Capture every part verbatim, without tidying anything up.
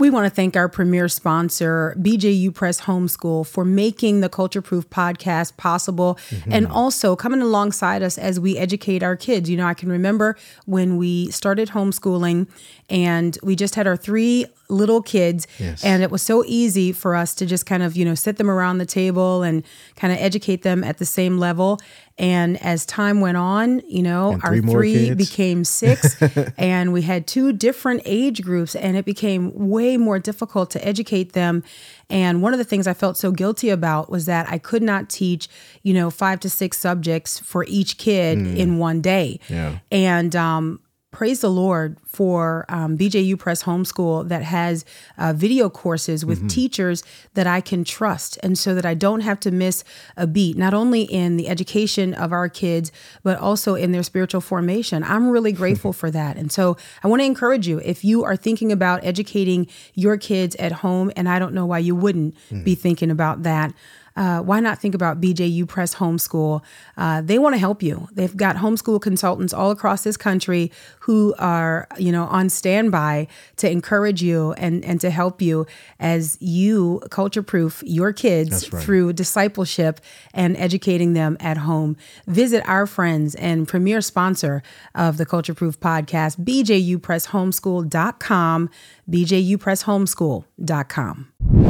We want to thank our premier sponsor, B J U Press Homeschool, for making the Culture Proof podcast possible mm-hmm. and also coming alongside us as we educate our kids. You know, I can remember when we started homeschooling and we just had our three little kids yes. and it was so easy for us to just kind of, you know, sit them around the table and kind of educate them at the same level. And as time went on, you know, and our three, three became six and we had two different age groups and it became way more difficult to educate them. And one of the things I felt so guilty about was that I could not teach, you know, five to six subjects for each kid mm. in one day. Yeah. And, um, praise the Lord for um, B J U Press Homeschool that has uh, video courses with mm-hmm. teachers that I can trust. And so that I don't have to miss a beat, not only in the education of our kids, but also in their spiritual formation. I'm really grateful for that. And so I want to encourage you, if you are thinking about educating your kids at home, and I don't know why you wouldn't mm. be thinking about that, Uh, why not think about B J U Press Homeschool? Uh, they want to help you. They've got homeschool consultants all across this country who are, you know, on standby to encourage you and, and to help you as you culture proof your kids right. through discipleship and educating them at home. Visit our friends and premier sponsor of the Culture Proof podcast, B J U press homeschool dot com, B J U press homeschool dot com.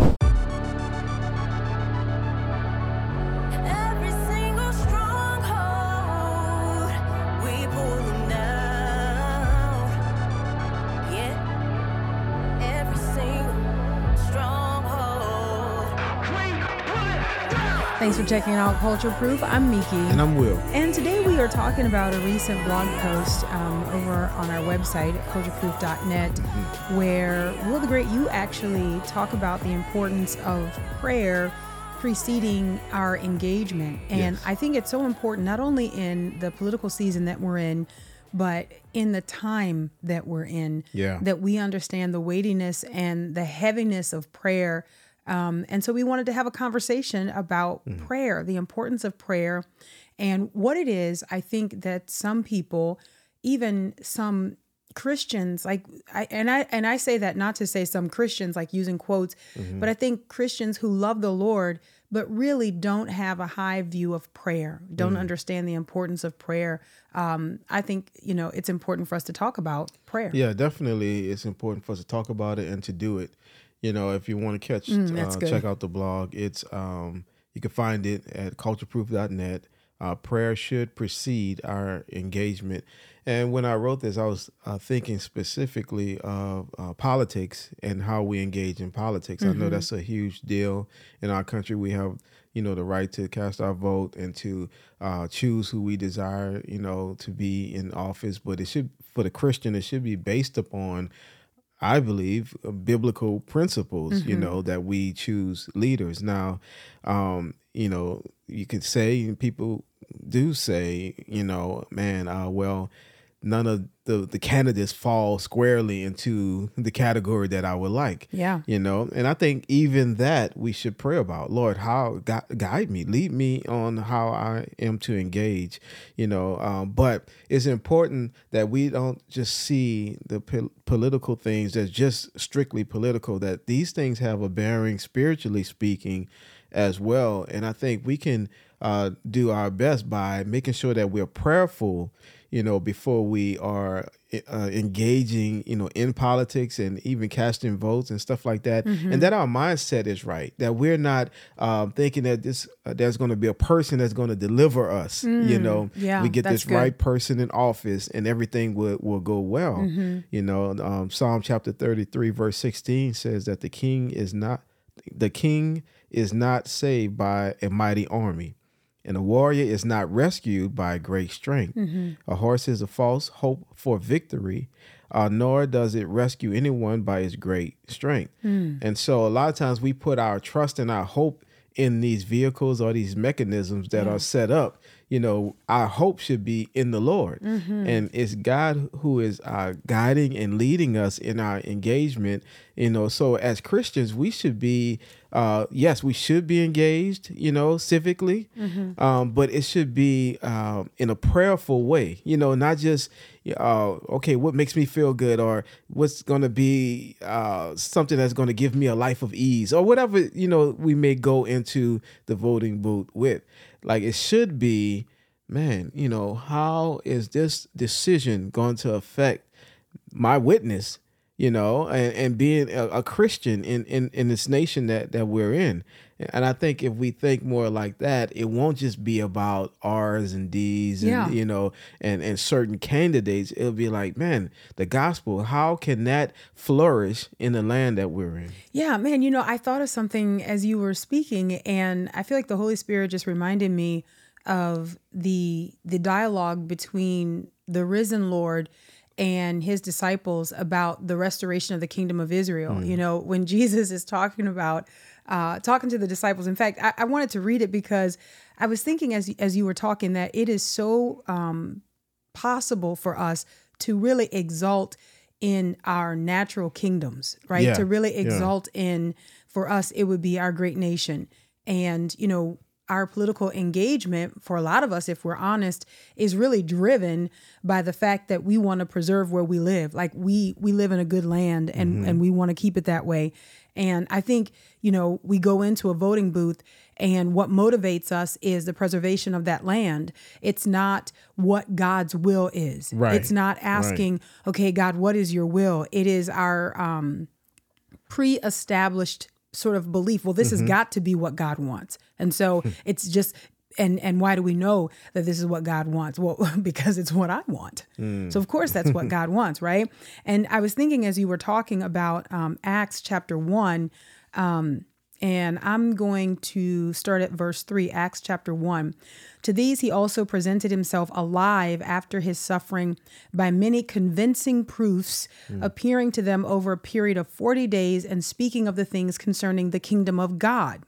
Thanks for checking out Culture Proof. I'm Miki. And I'm Will. And today we are talking about a recent blog post um, over on our website at culture proof dot net mm-hmm. where, Will the Great, you actually talk about the importance of prayer preceding our engagement. And yes. I think it's so important, not only in the political season that we're in, but in the time that we're in, yeah. that we understand the weightiness and the heaviness of prayer. Um, and so we wanted to have a conversation about mm-hmm. prayer, the importance of prayer, and what it is. I think that some people, even some Christians, like, I, and I and I say that not to say some Christians, like using quotes, mm-hmm. but I think Christians who love the Lord, but really don't have a high view of prayer, don't mm-hmm. understand the importance of prayer. Um, I think, you know, it's important for us to talk about prayer. Yeah, definitely. It's important for us to talk about it and to do it. You know, if you want to catch, Mm, uh, good. check out the blog. It's um, you can find it at culture proof dot net. Uh, prayer should precede our engagement. And when I wrote this, I was uh, thinking specifically of uh, politics and how we engage in politics. Mm-hmm. I know that's a huge deal in our country. We have, you know, the right to cast our vote and to uh, choose who we desire, you know, to be in office. But it should, for the Christian, it should be based upon, I believe, uh, biblical principles, mm-hmm. you know, that we choose leaders. Now, um, you know, you could say, people do say, you know, man, uh, well, none of the, the candidates fall squarely into the category that I would like. Yeah. You know, and I think even that we should pray about. Lord, how gu- guide me, lead me on how I am to engage, you know, um, but it's important that we don't just see the po- political things that's just strictly political, that these things have a bearing, spiritually speaking, as well. And I think we can uh, do our best by making sure that we're prayerful, you know, before we are uh, engaging, you know, in politics and even casting votes and stuff like that. Mm-hmm. And that our mindset is right, that we're not um, thinking that this uh, there's going to be a person that's going to deliver us, mm, you know, yeah, we get this good. right person in office and everything will, will go well. Mm-hmm. You know, um, Psalm chapter thirty-three, verse sixteen says that the king is not the king is not saved by a mighty army, and a warrior is not rescued by great strength. Mm-hmm. A horse is a false hope for victory, uh, nor does it rescue anyone by its great strength. Mm. And so a lot of times we put our trust and our hope in these vehicles or these mechanisms that yeah. are set up. You know, our hope should be in the Lord. Mm-hmm. And it's God who is uh, guiding and leading us in our engagement. You know, so as Christians, we should be, uh, yes, we should be engaged, you know, civically, mm-hmm. um, but it should be um, in a prayerful way, you know, not just uh, okay, what makes me feel good, or what's going to be uh, something that's going to give me a life of ease, or whatever, you know, we may go into the voting booth with. Like, it should be, man, you know, how is this decision going to affect my witness, you know, and, and being a, a Christian in, in, in this nation that, that we're in. And I think if we think more like that, it won't just be about R's and D's and, Yeah. you know, and, and certain candidates. It'll be like, man, the gospel, how can that flourish in the land that we're in? Yeah, man, you know, I thought of something as you were speaking, and I feel like the Holy Spirit just reminded me of the the dialogue between the risen Lord and his disciples about the restoration of the kingdom of Israel. Mm. You know, when Jesus is talking about uh, talking to the disciples. In fact, I, I wanted to read it because I was thinking as as you were talking that it is so um, possible for us to really exalt in our natural kingdoms, right? Yeah. To really exalt yeah. in, for us, it would be our great nation. And, you know, our political engagement, for a lot of us, if we're honest, is really driven by the fact that we want to preserve where we live. Like we we live in a good land, and, mm-hmm. and we want to keep it that way. And I think, you know, we go into a voting booth, and what motivates us is the preservation of that land. It's not what God's will is. Right. It's not asking, right. okay, God, what is your will? It is our um, pre-established sort of belief. Well, this mm-hmm. has got to be what God wants. And so it's just, and and why do we know that this is what God wants? Well, because it's what I want. Mm. So of course that's what God wants, right? And I was thinking as you were talking about um, Acts chapter one, um, and I'm going to start at verse three, Acts chapter one. To these he also presented himself alive after his suffering by many convincing proofs, mm. appearing to them over a period of forty days and speaking of the things concerning the kingdom of God.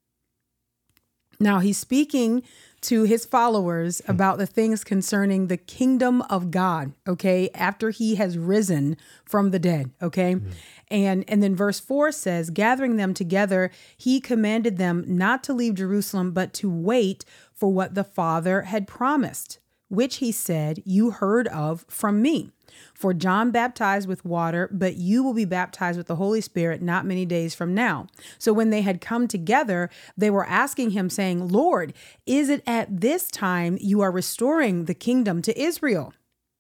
Now he's speaking to his followers about the things concerning the kingdom of God, okay, after he has risen from the dead, okay? Mm. And and then verse four says, gathering them together, he commanded them not to leave Jerusalem, but to wait for what the Father had promised, which he said, you heard of from me. For John baptized with water, but you will be baptized with the Holy Spirit not many days from now. So when they had come together, they were asking him, saying, Lord, is it at this time you are restoring the kingdom to Israel?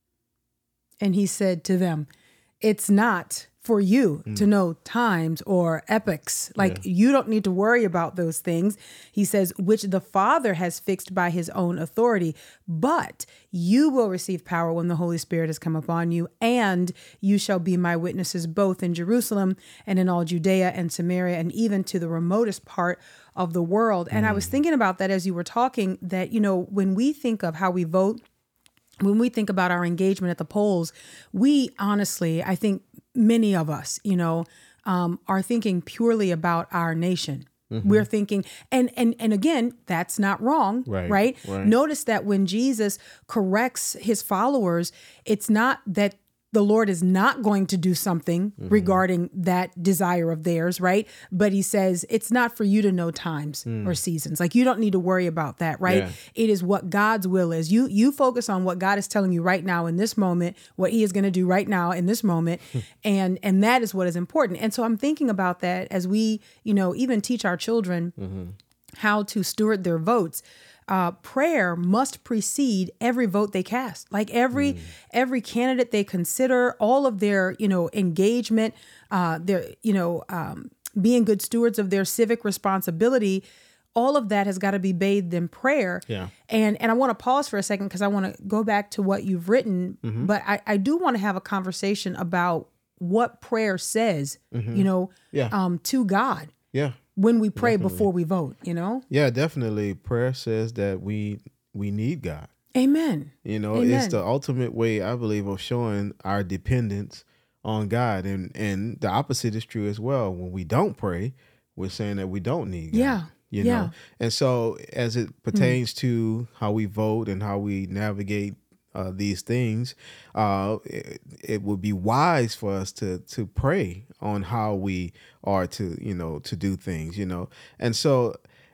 And he said to them, it's not for you mm. to know times or epochs. Like yeah. you don't need to worry about those things. He says, which the Father has fixed by his own authority, but you will receive power when the Holy Spirit has come upon you, and you shall be my witnesses both in Jerusalem and in all Judea and Samaria and even to the remotest part of the world. And mm. I was thinking about that as you were talking, that, you know, when we think of how we vote, when we think about our engagement at the polls, we honestly, I think many of us, you know, um, are thinking purely about our nation. Mm-hmm. We're thinking, and and and again, that's not wrong, right, right? right? Notice that when Jesus corrects his followers, it's not that the Lord is not going to do something mm-hmm. regarding that desire of theirs, right? But he says, it's not for you to know times mm. or seasons. Like, you don't need to worry about that, right? Yeah. It is what God's will is. You you focus on what God is telling you right now in this moment, what he is going to do right now in this moment. and and that is what is important. And so I'm thinking about that as we, you know, even teach our children mm-hmm. how to steward their votes. Uh, prayer must precede every vote they cast. Like every mm. every candidate they consider, all of their, you know, engagement, uh, their, you know, um, being good stewards of their civic responsibility, all of that has got to be bathed in prayer. Yeah. And and I want to pause for a second because I want to go back to what you've written, mm-hmm. but I, I do want to have a conversation about what prayer says, mm-hmm. you know, yeah. um, to God. Yeah. When we pray definitely. Before we vote, you know? Yeah, definitely. Prayer says that we we need God. Amen. You know, Amen. It's the ultimate way, I believe, of showing our dependence on God. And and the opposite is true as well. When we don't pray, we're saying that we don't need God. Yeah. You yeah. know? And so as it pertains mm. to how we vote and how we navigate Uh, these things, uh, it, it would be wise for us to to pray on how we are to, you know, to do things, you know. And so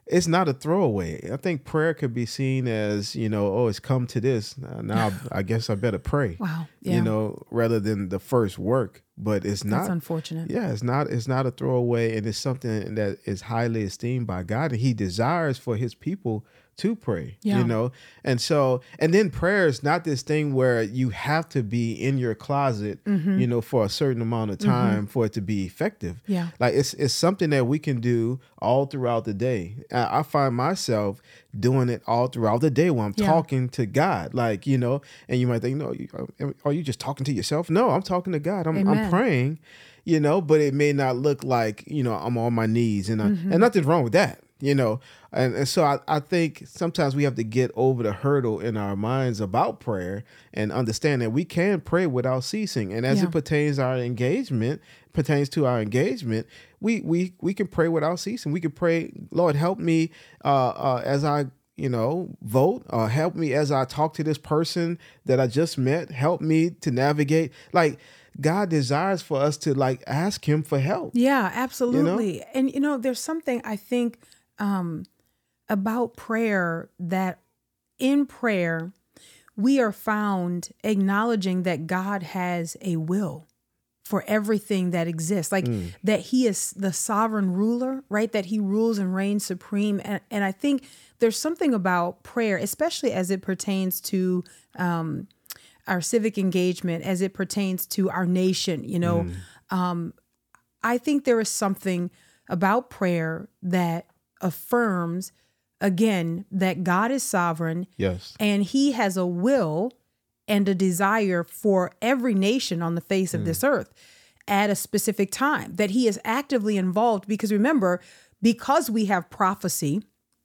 it's not a throwaway. I think prayer could be seen as, you know, oh, it's come to this. Uh, Now I guess I better pray. Wow. Yeah. You know, rather than the first work. But it's not. That's unfortunate. Yeah, it's not. It's not a throwaway, and it's something that is highly esteemed by God, and He desires for His people to pray. Yeah. You know, and so, and then prayer is not this thing where you have to be in your closet, Mm-hmm. you know, for a certain amount of time for it to be effective. Yeah. Like it's it's something that we can do all throughout the day. I, I find myself doing it all throughout the day when I'm Yeah. talking to God. Like, you know, and you might think, no, you, are you just talking to yourself? No, I'm talking to God. I'm, I'm Amen. praying, you know, but it may not look like, you know, I'm on my knees and I, Mm-hmm. and nothing's wrong with that, you know. And, and so I, I think sometimes we have to get over the hurdle in our minds about prayer and understand that we can pray without ceasing. And as Yeah. it pertains to our engagement, pertains to our engagement, we we we can pray without ceasing. We can pray, Lord, help me uh, uh, as I you know, vote, or help me as I talk to this person that I just met. Help me to navigate. Like, God desires for us to like ask Him for help. Yeah, absolutely. And, you know, there's something I think um, about prayer that in prayer, we are found acknowledging that God has a will for everything that exists, like Mm. that He is the sovereign ruler, right? That He rules and reigns supreme. And, and I think there's something about prayer, especially as it pertains to um, our civic engagement, as it pertains to our nation, you know, Mm. um, I think there is something about prayer that affirms, again, that God is sovereign Yes. and He has a will and a desire for every nation on the face of this earth at a specific time, that He is actively involved. Because remember, because we have prophecy,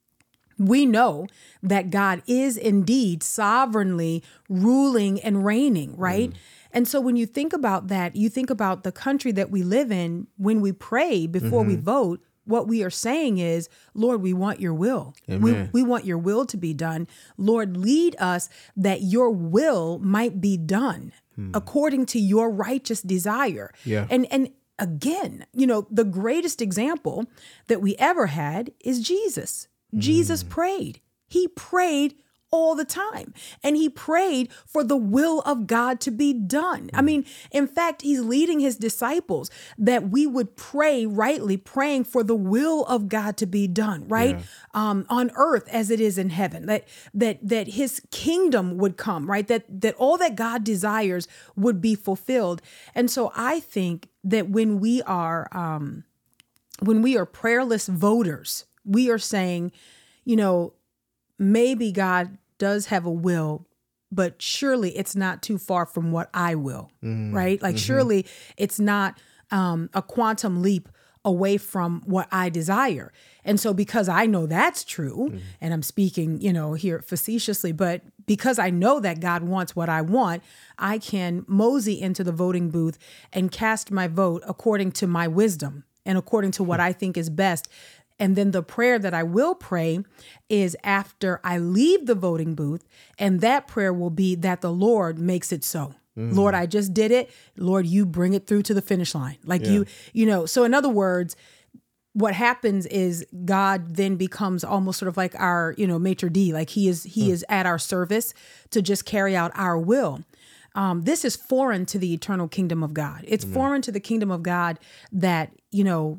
we know that God is indeed sovereignly ruling and reigning, right? Mm. And so when you think about that, you think about the country that we live in. When we pray before mm-hmm. we vote, what we are saying is, Lord, we want your will. We, we want your will to be done. Lord, lead us that your will might be done hmm. according to your righteous desire. Yeah. And, and again, you know, the greatest example that we ever had is Jesus. Mm. Jesus prayed. He prayed all the time. And He prayed for the will of God to be done. I mean, in fact, He's leading His disciples that we would pray rightly, praying for the will of God to be done, right? Yeah. Um, on earth as it is in heaven, that that that His kingdom would come, right? That that all that God desires would be fulfilled. And so I think that when we are um, when we are prayerless voters, we are saying, you know, maybe God does have a will, but surely it's not too far from what I will, mm-hmm. right? Like mm-hmm. surely it's not um, a quantum leap away from what I desire. And so because I know that's true, mm-hmm. and I'm speaking, you know, here facetiously, but because I know that God wants what I want, I can mosey into the voting booth and cast my vote according to my wisdom and according to what I think is best. And then the prayer that I will pray is after I leave the voting booth. And that prayer will be that the Lord makes it so. Mm. Lord, I just did it. Lord, you bring it through to the finish line. Like yeah. you, you know, so in other words, what happens is God then becomes almost sort of like our, you know, maitre d', like he is, he mm. is at our service to just carry out our will. Um, this is foreign to the eternal kingdom of God. It's mm. foreign to the kingdom of God that, you know,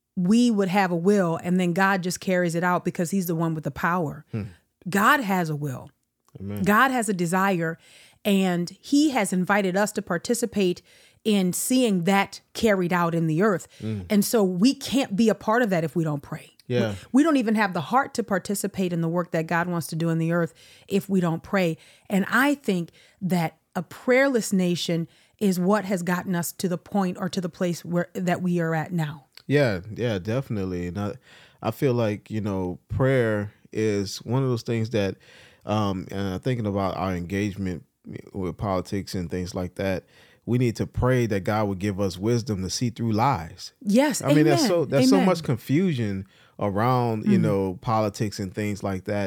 we would have a will and then God just carries it out because He's the one with the power. Hmm. God has a will. Amen. God has a desire, and He has invited us to participate in seeing that carried out in the earth. Mm. And so we can't be a part of that if we don't pray. Yeah. We, we don't even have the heart to participate in the work that God wants to do in the earth if we don't pray. And I think that a prayerless nation is what has gotten us to the point or to the place where that we are at now. Yeah, yeah, definitely. And I, I feel like, you know, prayer is one of those things that, um, and thinking about our engagement with politics and things like that, we need to pray that God would give us wisdom to see through lies. Yes, I mean, amen. there's so there's amen. so much confusion around, you mm. know, politics and things like that.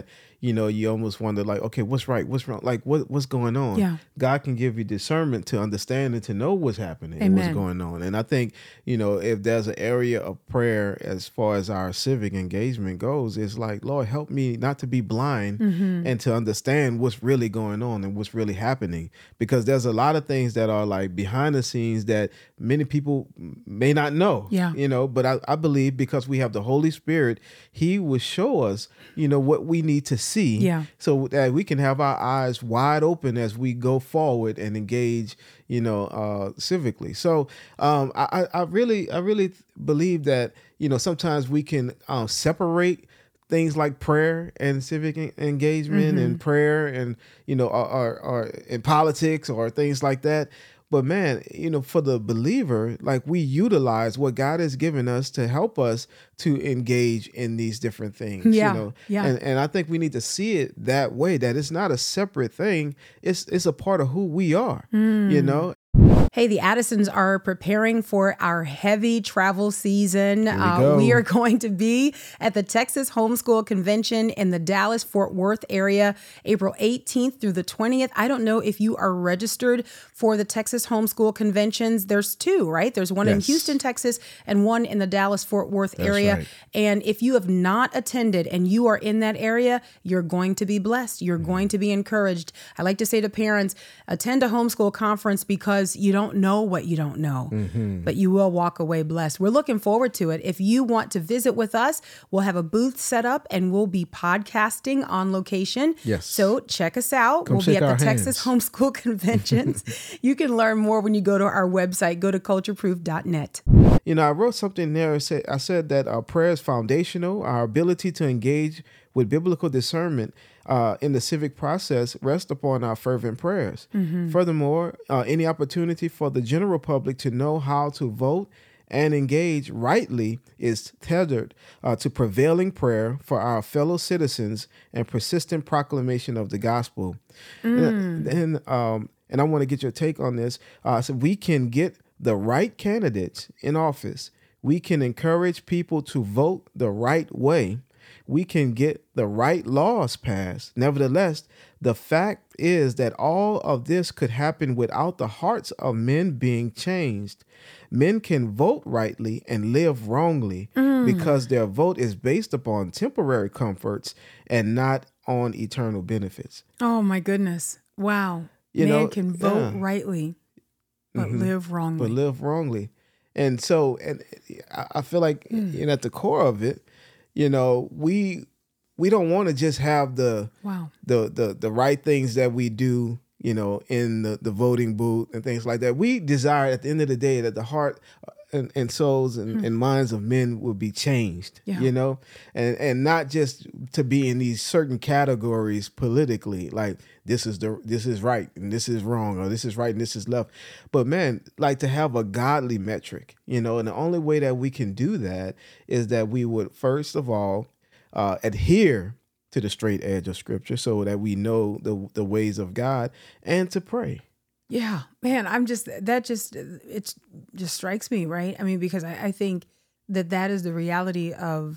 you know, you almost wonder like, okay, what's right? What's wrong? Like what, what's going on? Yeah. God can give you discernment to understand and to know what's happening and Amen. what's going on. And I think, you know, if there's an area of prayer as far as our civic engagement goes, it's like, Lord, help me not to be blind mm-hmm. and to understand what's really going on and what's really happening. Because there's a lot of things that are like behind the scenes that many people may not know, yeah. you know, but I, I believe because we have the Holy Spirit, he will show us, you know, what we need to see yeah. so that we can have our eyes wide open as we go forward and engage, you know, uh, civically. So um, I, I really, I really believe that, you know, sometimes we can uh, separate things like prayer and civic engagement mm-hmm. and prayer and, you know, or, or, or in politics or things like that. But man, you know, for the believer, like we utilize what God has given us to help us to engage in these different things. Yeah, you know? yeah. And and I think we need to see it that way, that it's not a separate thing. It's it's a part of who we are, mm. you know? Hey, the Addisons are preparing for our heavy travel season. We, uh, we are going to be at the Texas Homeschool Convention in the Dallas-Fort Worth area, April eighteenth through the twentieth. I don't know if you are registered for the Texas Homeschool Conventions. There's two, right? There's one yes. in Houston, Texas, and one in the Dallas-Fort Worth That's area. Right. And if you have not attended and you are in that area, you're going to be blessed. You're mm-hmm. going to be encouraged. I like to say to parents, attend a homeschool conference because you don't know what you don't know, mm-hmm. but you will walk away blessed. We're looking forward to it. If you want to visit with us, we'll have a booth set up and we'll be podcasting on location. Yes. So check us out. Come we'll be at the hands. Texas Homeschool Conventions. You can learn more when you go to our website. Go to culture proof dot net. You know, I wrote something there. I said, I said that our prayer is foundational. Our ability to engage with biblical discernment uh, in the civic process rests upon our fervent prayers. Mm-hmm. Furthermore, uh, any opportunity for the general public to know how to vote and engage rightly is tethered uh, to prevailing prayer for our fellow citizens and persistent proclamation of the gospel. Mm. And, and, um, and I want to get your take on this. Uh, so we can get the right candidates in office. We can encourage people to vote the right way. We can get the right laws passed. Nevertheless, the fact is that all of this could happen without the hearts of men being changed. Men can vote rightly and live wrongly mm. because their vote is based upon temporary comforts and not on eternal benefits. Oh, my goodness. Wow. You Man know, can vote yeah. rightly, but mm-hmm. live wrongly. But live wrongly. And so, and I feel like mm. you know, at the core of it, you know, we we don't want to just have the wow. the the the right things that we do, you know, in the, the voting booth and things like that. We desire at the end of the day that the heart and, and souls and, mm. and minds of men will be changed, yeah. you know, and and not just to be in these certain categories politically, like this is the this is right and this is wrong, or this is right and this is left. But man, like to have a godly metric, you know, and the only way that we can do that is that we would first of all uh, adhere to the straight edge of Scripture, so that we know the the ways of God, and to pray. Yeah, man, I'm just, that just, it just strikes me, right? I mean, because I, I think that that is the reality of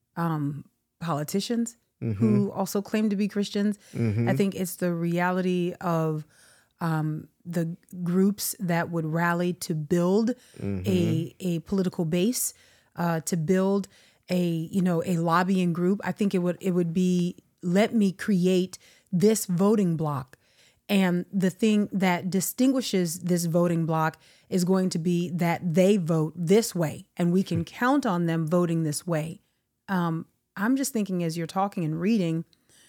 um, politicians mm-hmm. who also claim to be Christians. Mm-hmm. I think it's the reality of um, the groups that would rally to build mm-hmm. a a political base, uh, to build a, you know, a lobbying group. I think it would, it would be, let me create this voting block. And the thing that distinguishes this voting block is going to be that they vote this way, and we can count on them voting this way. Um, I'm just thinking as you're talking and reading,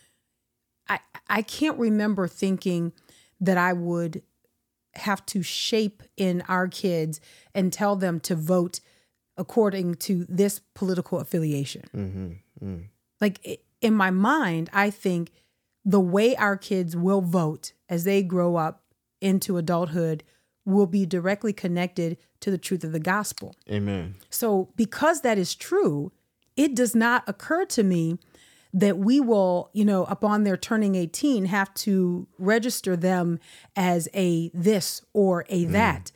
I I can't remember thinking that I would have to shape in our kids and tell them to vote according to this political affiliation. Mm-hmm. Mm. Like in my mind, I think the way our kids will vote as they grow up into adulthood will be directly connected to the truth of the gospel. Amen. So because that is true, it does not occur to me that we will, you know, upon their turning eighteen, have to register them as a this or a that.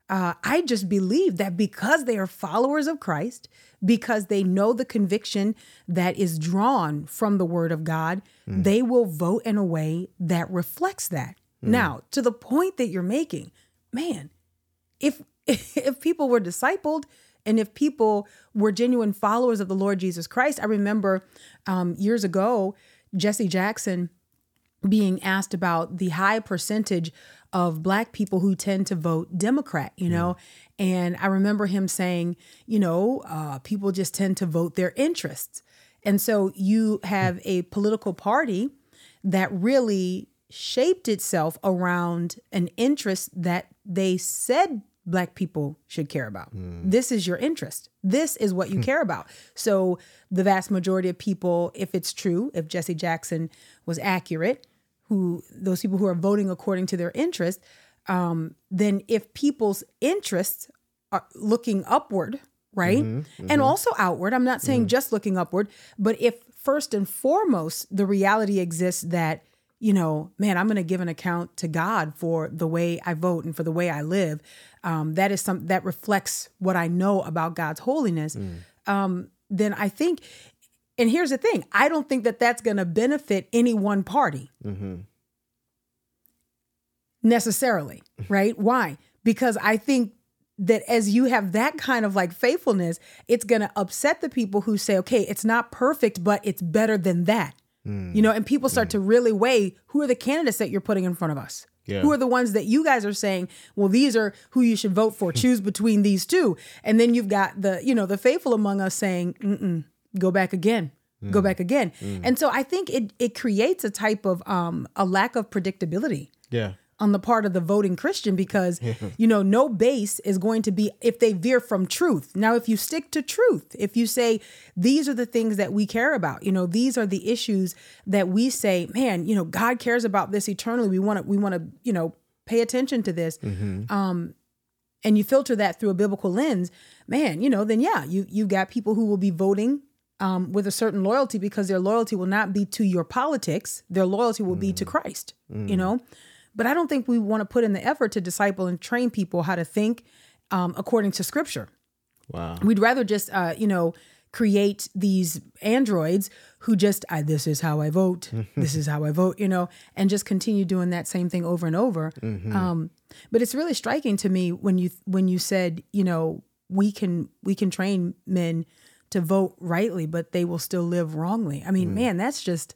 uh, I just believe that because they are followers of Christ, because they know the conviction that is drawn from the word of God, mm. they will vote in a way that reflects that. Mm. Now, to the point that you're making, man, if if people were discipled and if people were genuine followers of the Lord Jesus Christ, I remember um, years ago, Jesse Jackson being asked about the high percentage of Black people who tend to vote Democrat, you know, mm. and I remember him saying, you know, uh, people just tend to vote their interests. And so you have mm. a political party that really shaped itself around an interest that they said Black people should care about. Mm. This is your interest. This is what you care about. So the vast majority of people, if it's true, if Jesse Jackson was accurate, who those people who are voting according to their interest, um, then if people's interests are looking upward, right? Mm-hmm, mm-hmm. And also outward, I'm not saying mm-hmm. just looking upward, but if first and foremost, the reality exists that, you know, man, I'm going to give an account to God for the way I vote and for the way I live. Um, that is some that reflects what I know about God's holiness. Mm. Um, then I think, and here's the thing, I don't think that that's going to benefit any one party mm-hmm. necessarily, right? Why? Because I think that as you have that kind of like faithfulness, it's going to upset the people who say, okay, it's not perfect, but it's better than that. Mm. You know, and people start mm. to really weigh who are the candidates that you're putting in front of us. Yeah. Who are the ones that you guys are saying, well, these are who you should vote for. Choose between these two. And then you've got the, you know, the faithful among us saying, mm-mm, go back again, mm. go back again. Mm. And so I think it it creates a type of um, a lack of predictability. Yeah. On the part of the voting Christian, because, you know, no base is going to be if they veer from truth. Now, if you stick to truth, if you say, these are the things that we care about, you know, these are the issues that we say, man, you know, God cares about this eternally. We want to, we want to, you know, pay attention to this. Mm-hmm. Um, and you filter that through a biblical lens, man, you know, then, yeah, you, you've got people who will be voting um, with a certain loyalty because their loyalty will not be to your politics. Their loyalty will mm. be to Christ, mm. you know. But I don't think we want to put in the effort to disciple and train people how to think um, according to Scripture. Wow. We'd rather just, uh, you know, create these androids who just, I, this is how I vote. This is how I vote, you know, and just continue doing that same thing over and over. Mm-hmm. Um, but it's really striking to me when you when you said, you know, we can we can train men to vote rightly, but they will still live wrongly. I mean, mm. man, that's just...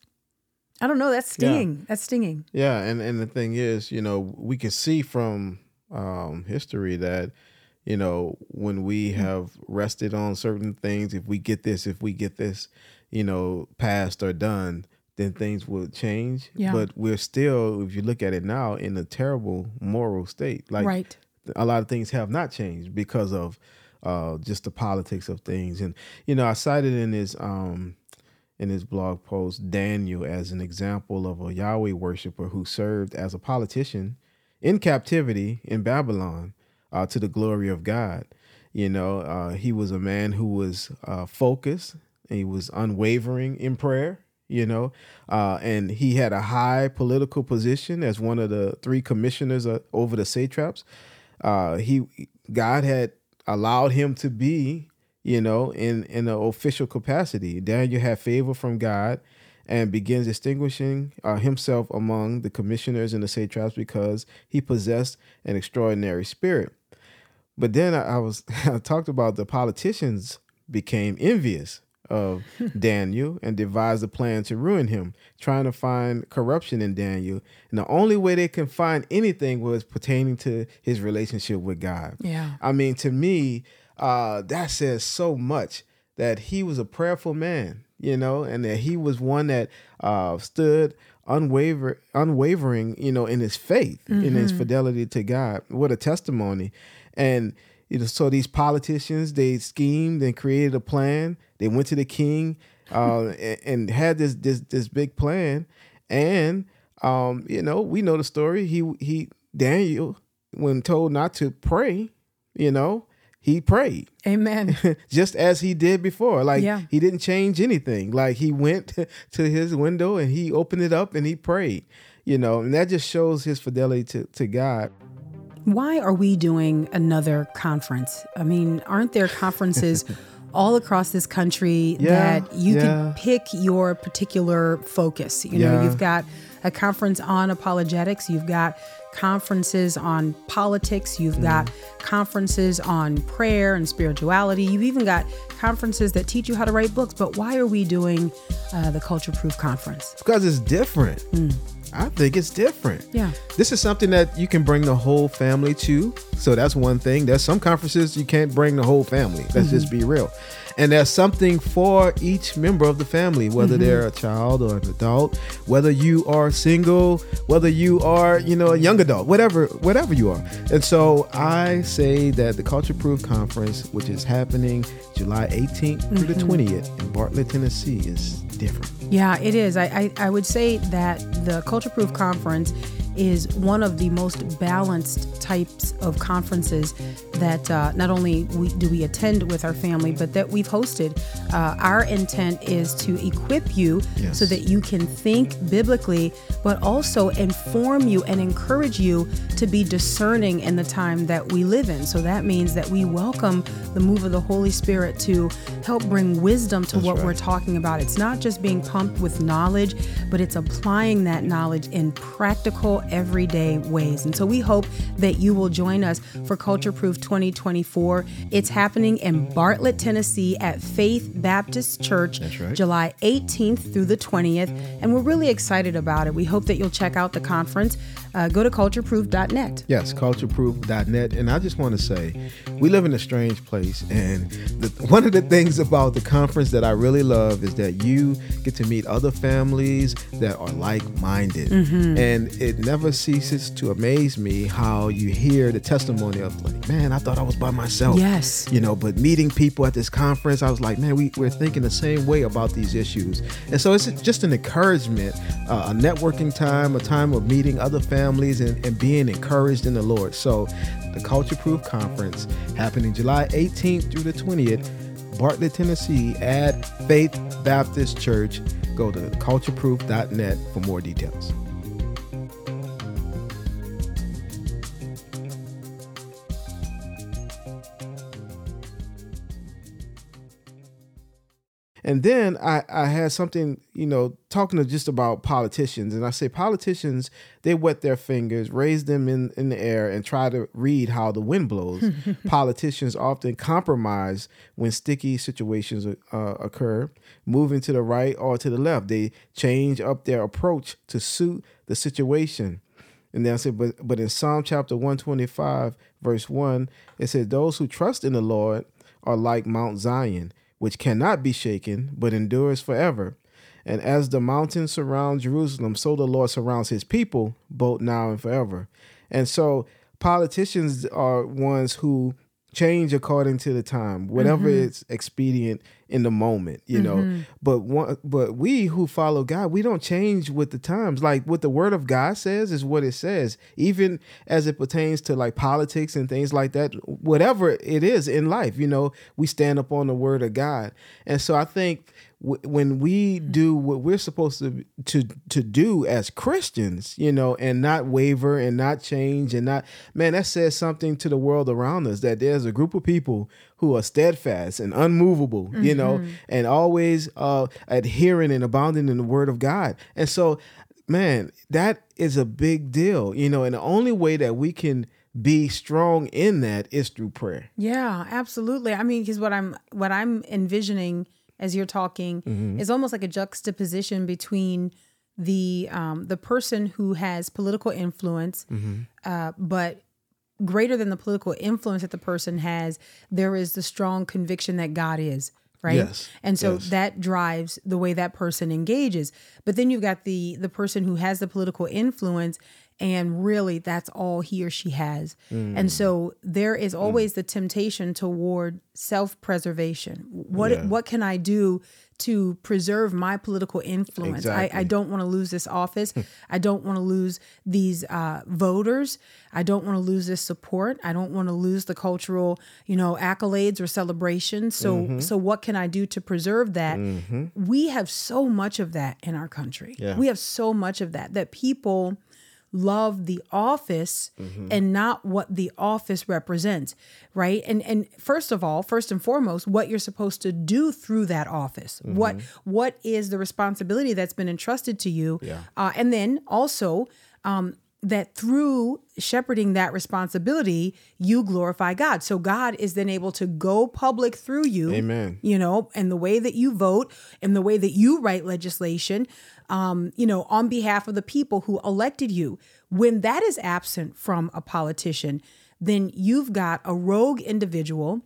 I don't know. That's stinging. Yeah. That's stinging. Yeah. And, and the thing is, you know, we can see from um, history that, you know, when we have rested on certain things, if we get this, if we get this, you know, passed or done, then things will change. Yeah. But we're still, if you look at it now, in a terrible moral state. Like right. a lot of things have not changed because of uh, just the politics of things. And, you know, I cited in this, um, in his blog post, Daniel as an example of a Yahweh worshiper who served as a politician in captivity in Babylon uh, to the glory of God. You know, uh, he was a man who was uh, focused. He was unwavering in prayer, you know, uh, and he had a high political position as one of the three commissioners uh, over the satraps. Uh, he God had allowed him to be, you know, in, in an official capacity. Daniel had favor from God and begins distinguishing uh, himself among the commissioners and the satraps because he possessed an extraordinary spirit. But then I, I was I talked about the politicians became envious of Daniel and devised a plan to ruin him, trying to find corruption in Daniel. And the only way they can find anything was pertaining to his relationship with God. Yeah. I mean, to me, Uh, that says so much that he was a prayerful man, you know, and that he was one that uh, stood unwaver- unwavering, you know, in his faith, mm-hmm. in his fidelity to God. What a testimony. And, you know, so these politicians, they schemed and created a plan. They went to the king uh, and, and had this, this, this big plan. And, um, you know, we know the story. He, he, Daniel, when told not to pray, you know, he prayed. Amen. Just as he did before. Like yeah. he didn't change anything. Like he went to his window and he opened it up and he prayed, you know, and that just shows his fidelity to, to God. Why are we doing another conference? I mean, aren't there conferences all across this country Yeah, that you yeah. can pick your particular focus? You know, Yeah. you've got a conference on apologetics, you've got conferences on politics, you've Mm. got conferences on prayer and spirituality, you've even got conferences that teach you how to write books. But why are we doing uh, the Culture Proof Conference? Because it's different. I think it's different. Yeah. This is something that you can bring the whole family to. So that's one thing. There's some conferences you can't bring the whole family. Let's just be real. And there's something for each member of the family, whether they're a child or an adult, whether you are single, whether you are, you know, a young adult, whatever, whatever you are. And so I say that the Culture Proof Conference, which is happening July eighteenth through the twentieth in Bartlett, Tennessee, is different. Yeah, it is. I, I, I would say that the Culture Proof Conference is one of the most balanced types of conferences that uh, not only we, do we attend with our family, but that we've hosted. Uh, our intent is to equip you Yes. so that you can think biblically, but also inform you and encourage you to be discerning in the time that we live in. So that means that we welcome the move of the Holy Spirit to help bring wisdom to That's what right. we're talking about. It's not just being pumped with knowledge, but it's applying that knowledge in practical, everyday ways. And so we hope that you will join us for Culture Proof twenty twenty-four. It's happening in Bartlett, Tennessee at Faith Baptist Church, That's right. July eighteenth through the twentieth. And we're really excited about it. We hope that you'll check out the conference. Uh, go to culture proof dot net. Yes, culture proof dot net. And I just want to say, we live in a strange place. And the, one of the things about the conference that I really love is that you get to meet other families that are like-minded. And it never ceases to amaze me how you hear the testimony of like, man, I thought I was by myself. Yes. You know, but meeting people at this conference, I was like, man, we, we're thinking the same way about these issues. And so it's just an encouragement, uh, a networking time, a time of meeting other families and, and being encouraged in the Lord. So the Culture Proof Conference happening July eighteenth through the twentieth, Bartlett, Tennessee at Faith Baptist Church. Go to culture proof dot net for more details. And then I, I had something, you know, talking to just about politicians. And I say politicians, they wet their fingers, raise them in, in the air, and try to read how the wind blows. Politicians often compromise when sticky situations uh, occur, moving to the right or to the left. They change up their approach to suit the situation. And then I said, but, but in Psalm chapter one twenty-five, verse one, it said, those who trust in the Lord are like Mount Zion, which cannot be shaken, but endures forever. And as the mountains surround Jerusalem, so the Lord surrounds his people, both now and forever. And so politicians are ones who change according to the time, whatever Mm-hmm. is expedient in the moment, you know. Mm-hmm. But one, but we who follow God, we don't change with the times. Like what the word of God says is what it says, even as it pertains to like politics and things like that, whatever it is in life, you know, we stand up on the word of God. And so I think w- when we do what we're supposed to, to, to do as Christians, you know, and not waver and not change and not, man, that says something to the world around us, that there's a group of people who are steadfast and unmovable, you know, and always uh, adhering and abounding in the word of God. And so, man, that is a big deal, you know, and the only way that we can be strong in that is through prayer. Yeah, absolutely. I mean, because what I'm what I'm envisioning as you're talking is almost like a juxtaposition between the um, the person who has political influence, uh, but greater than the political influence that the person has, there is the strong conviction that God is, right? Yes, And so yes. that drives the way that person engages. But then you've got the the person who has the political influence, and really that's all he or she has. Mm. And so there is always the temptation toward self-preservation. What Yeah. what can I do to preserve my political influence? I, I Exactly. don't want to lose this office. I don't want to lose these uh, voters. I don't want to lose this support. I don't want to lose the cultural, you know, accolades or celebrations. So, Mm-hmm. so what can I do to preserve that? We have so much of that in our country. Yeah. We have so much of that that people love the office mm-hmm. and not what the office represents, right? And and first of all, first and foremost, what you're supposed to do through that office. Mm-hmm. What what is the responsibility that's been entrusted to you? Yeah. Uh, and then also um, that through shepherding that responsibility, you glorify God. So God is then able to go public through you. Amen. You know, and the way that you vote and the way that you write legislation, um, you know, on behalf of the people who elected you. When that is absent from a politician, then you've got a rogue individual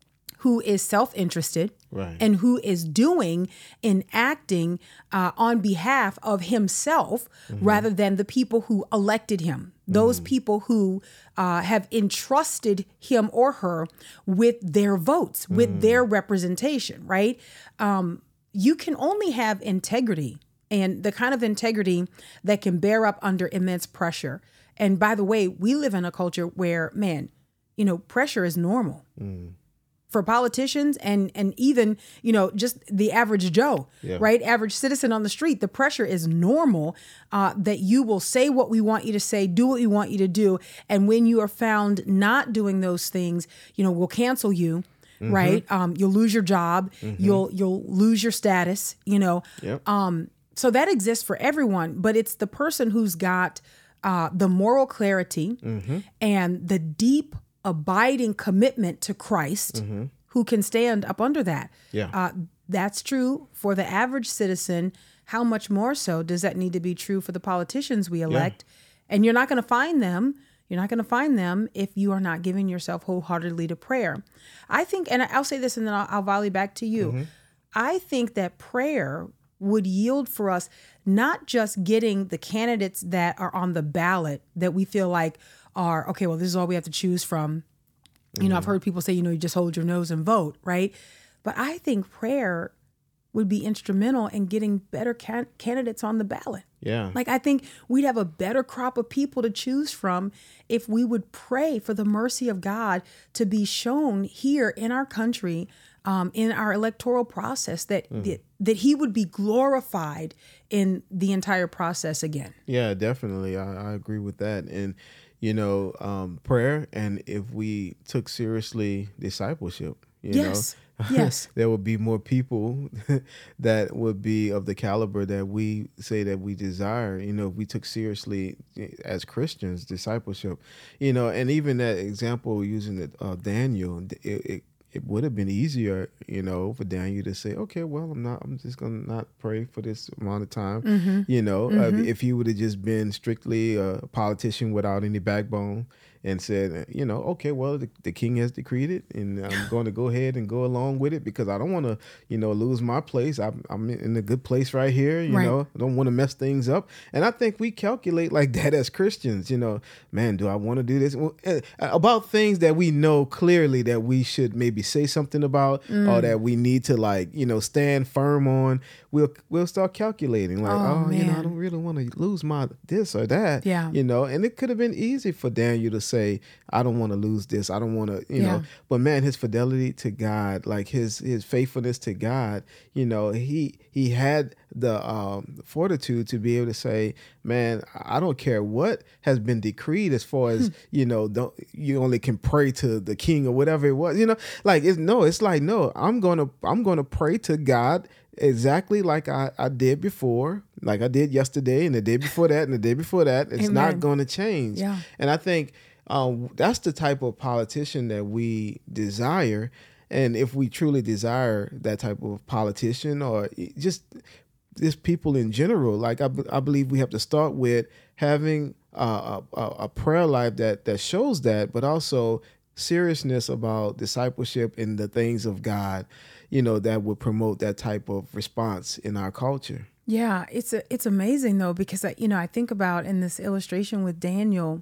who is self-interested right. and who is doing and acting uh, on behalf of himself mm-hmm. rather than the people who elected him, those mm. people who uh, have entrusted him or her with their votes, mm. with their representation, right? Um, you can only have integrity and the kind of integrity that can bear up under immense pressure. And by the way, we live in a culture where, man, you know, pressure is normal. Mm. For politicians and and even, you know, just the average Joe, yeah. right? Average citizen on the street, the pressure is normal uh, that you will say what we want you to say, do what we want you to do. And when you are found not doing those things, you know, we'll cancel you, mm-hmm. right? Um, you'll lose your job. Mm-hmm. You'll you'll lose your status, you know. Yep. Um, so that exists for everyone, but it's the person who's got uh, the moral clarity mm-hmm. and the deep abiding commitment to Christ mm-hmm. who can stand up under that. Yeah. Uh, that's true for the average citizen. How much more so does that need to be true for the politicians we elect? Yeah. And you're not going to find them. You're not going to find them if you are not giving yourself wholeheartedly to prayer. I think, and I'll say this and then I'll, I'll volley back to you. Mm-hmm. I think that prayer would yield for us not just getting the candidates that are on the ballot that we feel like are, okay, well, this is all we have to choose from. You mm-hmm. know, I've heard people say, you know, you just hold your nose and vote, right? But I think prayer would be instrumental in getting better can- candidates on the ballot. Yeah. Like, I think we'd have a better crop of people to choose from if we would pray for the mercy of God to be shown here in our country, um, in our electoral process, that, mm. that that he would be glorified in the entire process again. Yeah, definitely. I, I agree with that. And, you know, um, prayer, and if we took seriously discipleship, you yes. know, yes, there would be more people that would be of the caliber that we say that we desire. You know, if we took seriously as Christians discipleship, you know, and even that example using the, uh, Daniel, it, it it would have been easier, you know, for Daniel to say, okay, well, I'm not, I'm just going to not pray for this amount of time. Mm-hmm. You know, mm-hmm. uh, if he would have just been strictly a politician without any backbone and said, you know, okay, well, the, the king has decreed it and I'm going to go ahead and go along with it because I don't want to, you know, lose my place. I'm, I'm in a good place right here. You right. know, I don't want to mess things up. And I think we calculate like that as Christians, you know, man, do I want to do this? Well, uh, about things that we know clearly that we should maybe say something about mm. or that we need to, like, you know, stand firm on. We'll, we'll start calculating like, oh, oh you know, I don't really want to lose my this or that, yeah. you know, and it could have been easy for Daniel to say, I don't want to lose this. I don't want to, you yeah. know, but man, his fidelity to God, like his, his faithfulness to God, you know, he, he had the um, fortitude to be able to say, man, I don't care what has been decreed as far as, you know, don't, you only can pray to the king or whatever it was, you know, like it's no, it's like, no, I'm going to, I'm going to pray to God exactly like I, I did before, like I did yesterday and the day before that and the day before that. It's Amen. Not going to change. Yeah. And I think um, that's the type of politician that we desire. And if we truly desire that type of politician or just just people in general, like I, I believe we have to start with having uh, a, a prayer life that, that shows that, but also seriousness about discipleship and the things of God, you know, that would promote that type of response in our culture. Yeah, it's a, it's amazing though, because, I, you know, I think about in this illustration with Daniel,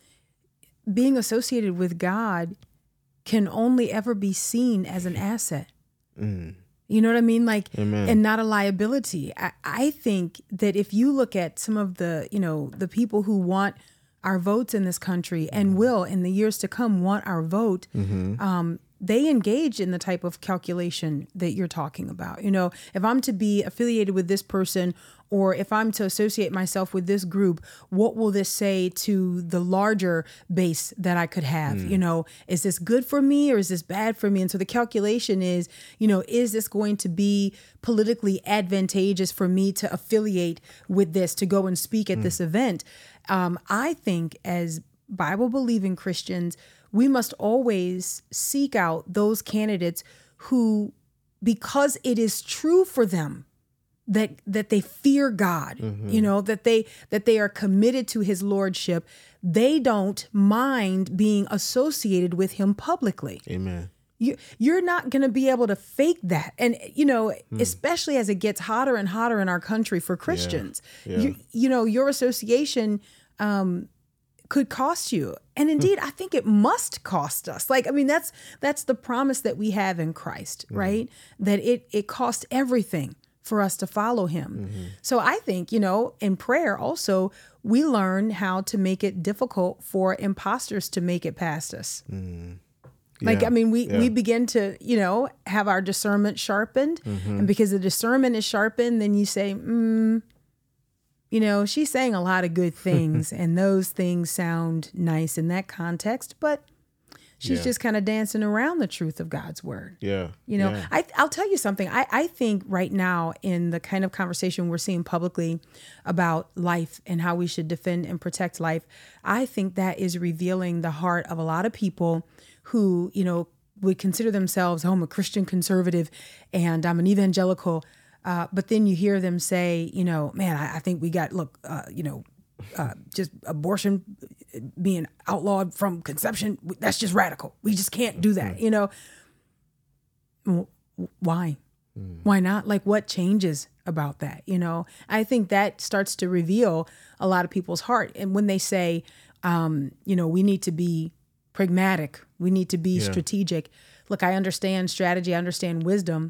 being associated with God can only ever be seen as an asset. Mm. You know what I mean? Like, Amen. And not a liability. I, I think that if you look at some of the, you know, the people who want our votes in this country and will in the years to come want our vote, mm-hmm. um, they engage in the type of calculation that you're talking about. You know, if I'm to be affiliated with this person, or if I'm to associate myself with this group, what will this say to the larger base that I could have? Mm. You know, is this good for me or is this bad for me? And so the calculation is, you know, is this going to be politically advantageous for me to affiliate with this, to go and speak at mm. this event? Um, I think as Bible-believing Christians, we must always seek out those candidates who, because it is true for them that that they fear God, mm-hmm. you know, that they that they are committed to his lordship, they don't mind being associated with him publicly. Amen. You, you're not going to be able to fake that. And, you know, hmm. especially as it gets hotter and hotter in our country for Christians, yeah. Yeah. You, you know, your association um, could cost you. And indeed, I think it must cost us. Like, I mean, that's that's the promise that we have in Christ, mm-hmm. right? That it it costs everything for us to follow him. Mm-hmm. So I think, you know, in prayer also, we learn how to make it difficult for imposters to make it past us. Mm. Yeah. Like, I mean, we, yeah. we begin to, you know, have our discernment sharpened. Mm-hmm. And because the discernment is sharpened, then you say, mm, you know, she's saying a lot of good things and those things sound nice in that context, but she's yeah. just kind of dancing around the truth of God's word. Yeah. You know, yeah. I, I'll tell you something. I, I think right now in the kind of conversation we're seeing publicly about life and how we should defend and protect life, I think that is revealing the heart of a lot of people who, you know, would consider themselves, oh, I'm a Christian conservative and I'm an evangelical. Uh, but then you hear them say, you know, man, I, I think we got, look, uh, you know, Uh, just abortion being outlawed from conception. That's just radical. We just can't do that. You know, why? Mm. Why not? Like, what changes about that? You know, I think that starts to reveal a lot of people's heart. And when they say, um, you know, we need to be pragmatic, we need to be yeah. strategic. Look, I understand strategy, I understand wisdom,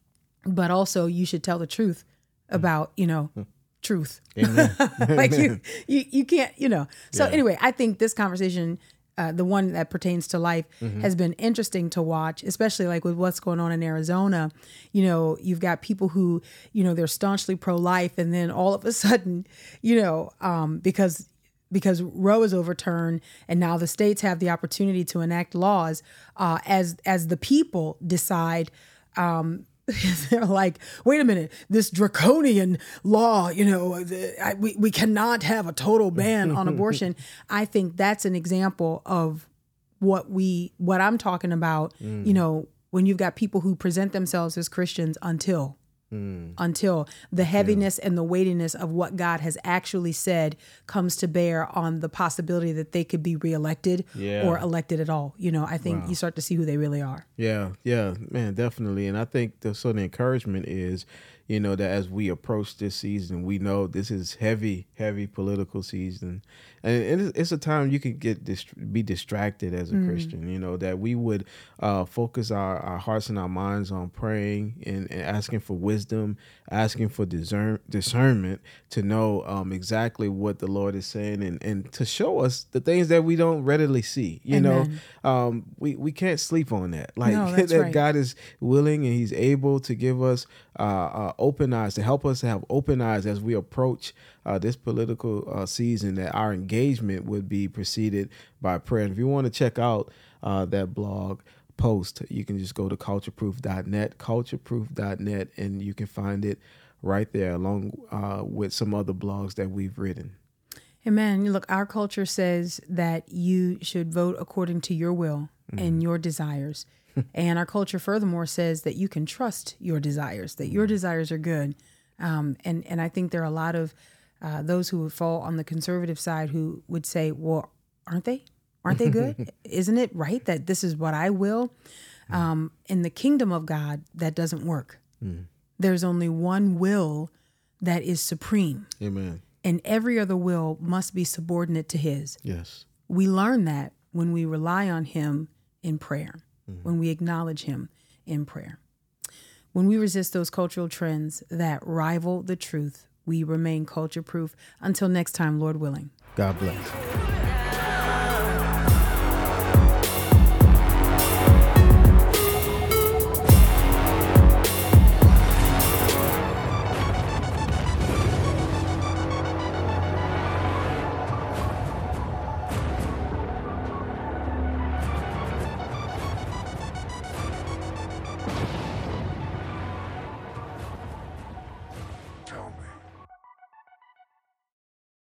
but also you should tell the truth about, you know, mm. truth. Like you, you, you can't, you know. So yeah. anyway, I think this conversation, uh, the one that pertains to life, mm-hmm. has been interesting to watch, especially like with what's going on in Arizona. You know, you've got people who, you know, they're staunchly pro-life, and then all of a sudden, you know, um, because because Roe is overturned, and now the states have the opportunity to enact laws uh, as as the people decide. Um, They're like, wait a minute, this draconian law, you know, the, I, we, we cannot have a total ban on abortion. I think that's an example of what we, what I'm talking about, mm. you know, when you've got people who present themselves as Christians until, mm. until the heaviness yeah. and the weightiness of what God has actually said comes to bear on the possibility that they could be reelected yeah. or elected at all. You know, I think wow. you start to see who they really are. Yeah, yeah, man, definitely. And I think the sort of encouragement is, you know, that as we approach this season, we know this is heavy, heavy political season. And it's a time you can get dist- be distracted as a mm. Christian, you know, that we would uh, focus our, our hearts and our minds on praying and, and asking for wisdom, asking for discern- discernment to know um, exactly what the Lord is saying and, and to show us the things that we don't readily see. You Amen. know, um, we, we can't sleep on that. Like no, that's that right. God is willing and he's able to give us uh, uh, open eyes, to help us to have open eyes as we approach Uh, this political uh, season, that our engagement would be preceded by prayer. And if you want to check out uh, that blog post, you can just go to culture proof dot net, culture proof dot net, and you can find it right there along uh, with some other blogs that we've written. Amen. Look, our culture says that you should vote according to your will mm-hmm. and your desires. And our culture furthermore says that you can trust your desires, that your desires are good. Um, and, and I think there are a lot of Uh, those who would fall on the conservative side who would say, well, aren't they? Aren't they good? Isn't it right that this is what I will? Um, in the kingdom of God, that doesn't work. Mm. There's only one will that is supreme. Amen. And every other will must be subordinate to his. Yes. We learn that when we rely on him in prayer, mm-hmm. when we acknowledge him in prayer. When we resist those cultural trends that rival the truth, we remain culture proof. Until next time, Lord willing. God bless.